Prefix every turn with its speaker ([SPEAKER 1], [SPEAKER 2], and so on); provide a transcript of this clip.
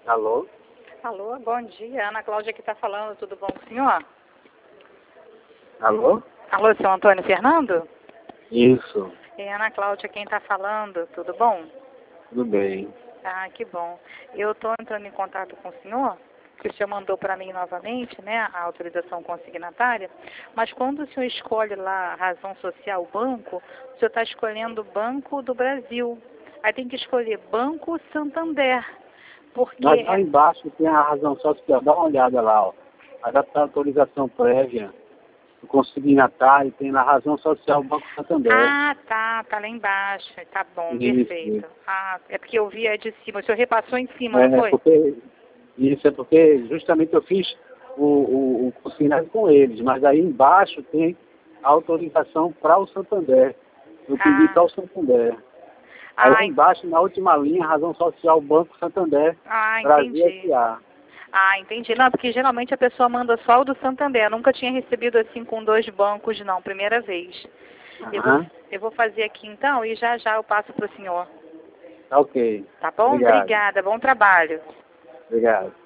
[SPEAKER 1] Alô?
[SPEAKER 2] Alô, bom dia. Ana Cláudia que está falando, tudo bom com o senhor?
[SPEAKER 1] Alô?
[SPEAKER 2] Alô, seu Antônio Fernando?
[SPEAKER 1] Isso,
[SPEAKER 2] É Ana Cláudia quem está falando, tudo bom?
[SPEAKER 1] tudo bem.
[SPEAKER 2] Ah, que bom. Eu estou entrando em contato com o senhor, que o senhor mandou para mim novamente, né, a autorização consignatária, mas quando o senhor escolhe lá a razão social banco, o senhor está escolhendo o Banco do Brasil. Aí tem que escolher Banco Santander, porque...
[SPEAKER 1] Mas lá embaixo tem a razão social, dá uma olhada lá, ó. Aí dá pra autorização prévia, o consignatário, tem na razão social Banco Santander.
[SPEAKER 2] Ah, tá lá embaixo. Tá bom,
[SPEAKER 1] Isso,
[SPEAKER 2] perfeito.
[SPEAKER 1] isso.
[SPEAKER 2] Ah, é porque eu vi a de cima. O senhor repassou em cima, não foi?
[SPEAKER 1] Isso é porque justamente eu fiz o consignado com eles, mas aí embaixo tem a autorização para o Santander. Eu pedi para o Santander. Aí lá
[SPEAKER 2] Ah,
[SPEAKER 1] embaixo, na última linha, razão social Banco Santander, Brasil
[SPEAKER 2] entendi.
[SPEAKER 1] S.A.
[SPEAKER 2] Ah, entendi. Não, porque geralmente a pessoa manda só o do Santander. Eu nunca tinha recebido assim com 2 bancos, não. Primeira vez.
[SPEAKER 1] Aham.
[SPEAKER 2] Eu vou fazer aqui então e já eu passo para o senhor.
[SPEAKER 1] Tá ok.
[SPEAKER 2] Tá bom?
[SPEAKER 1] Obrigado.
[SPEAKER 2] Obrigada. Bom trabalho.
[SPEAKER 1] Obrigado.